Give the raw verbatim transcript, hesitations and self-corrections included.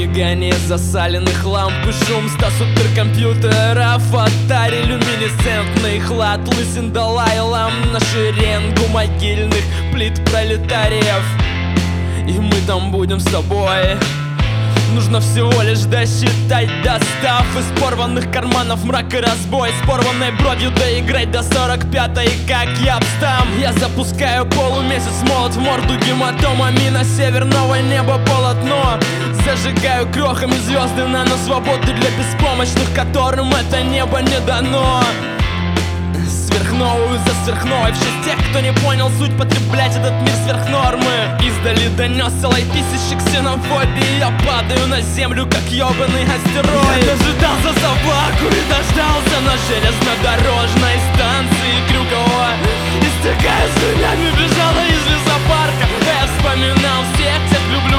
мигание засаленных ламп и шум ста суперкомпьютеров, Atari люминесцентный хлад, лысин Далай-лам на шеренгу могильных плит пролетариев. И мы там будем с тобой. Нужно всего лишь досчитать, достав из порванных карманов мрак и разбой, с порванной бровью доиграть до сорок пятой, как я встам. Я запускаю полумесяц, молот в морду гематомами на северного неба полотно. Зажигаю крохами звезды нано свободы для беспомощных, которым это небо не дано. Сверхновую за сверхновой, в честь тех, кто не понял суть потреблять этот мир сверх нормы. Издали донесся лай тысячи ксенофобии. Я падаю на землю, как ёбаный астероид. Я дожидался собаку и дождался на железнодорожной станции Крюкова. Истекая слюнями, бежала из лесопарка. Я вспоминал всех тех влюбленных